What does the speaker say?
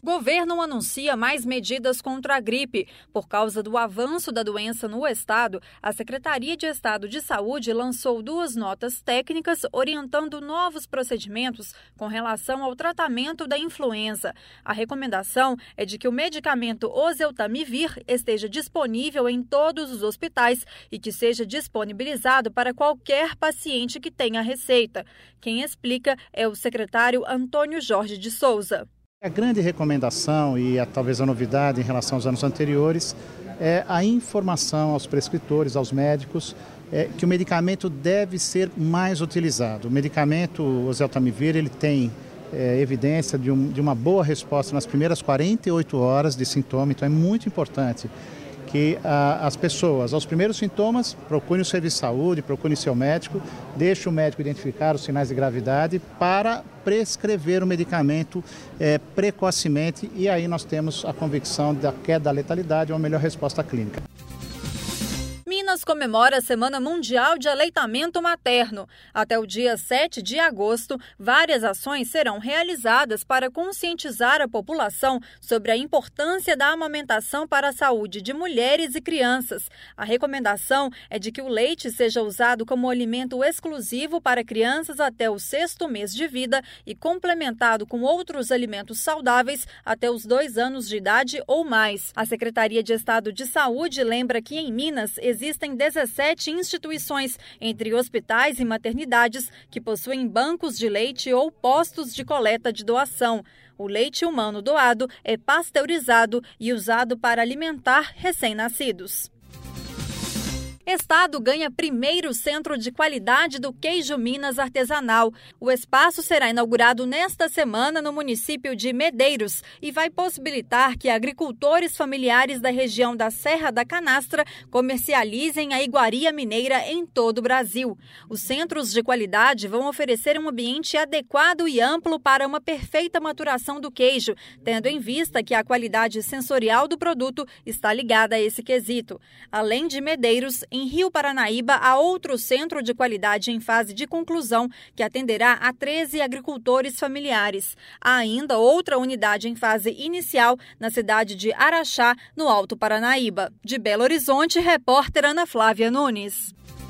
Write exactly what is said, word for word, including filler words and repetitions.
Governo anuncia mais medidas contra a gripe. Por causa do avanço da doença no estado, a Secretaria de Estado de Saúde lançou duas notas técnicas orientando novos procedimentos com relação ao tratamento da influenza. A recomendação é de que o medicamento oseltamivir esteja disponível em todos os hospitais e que seja disponibilizado para qualquer paciente que tenha receita. Quem explica é o secretário Antônio Jorge de Souza. A grande recomendação e a, talvez a novidade em relação aos anos anteriores é a informação aos prescritores, aos médicos, é, que o medicamento deve ser mais utilizado. O medicamento oseltamivir, ele tem é, evidência de, um, de uma boa resposta nas primeiras quarenta e oito horas de sintoma, então é muito importante que a, as pessoas, aos primeiros sintomas, procurem o serviço de saúde, procurem seu médico, deixe o médico identificar os sinais de gravidade para prescrever o medicamento é, precocemente e aí nós temos a convicção da queda da letalidade ou uma melhor resposta clínica. Minas comemora a Semana Mundial de Aleitamento Materno. Até o dia sete de agosto, várias ações serão realizadas para conscientizar a população sobre a importância da amamentação para a saúde de mulheres e crianças. A recomendação é de que o leite seja usado como alimento exclusivo para crianças até o sexto mês de vida e complementado com outros alimentos saudáveis até os dois anos de idade ou mais. A Secretaria de Estado de Saúde lembra que em Minas existe Existem dezessete instituições, entre hospitais e maternidades, que possuem bancos de leite ou postos de coleta de doação. O leite humano doado é pasteurizado e usado para alimentar recém-nascidos. Estado ganha primeiro centro de qualidade do queijo Minas artesanal. O espaço será inaugurado nesta semana no município de Medeiros e vai possibilitar que agricultores familiares da região da Serra da Canastra comercializem a iguaria mineira em todo o Brasil. Os centros de qualidade vão oferecer um ambiente adequado e amplo para uma perfeita maturação do queijo, tendo em vista que a qualidade sensorial do produto está ligada a esse quesito. Além de Medeiros, em Rio Paranaíba, há outro centro de qualidade em fase de conclusão, que atenderá a treze agricultores familiares. Há ainda outra unidade em fase inicial na cidade de Araxá, no Alto Paranaíba. De Belo Horizonte, repórter Ana Flávia Nunes.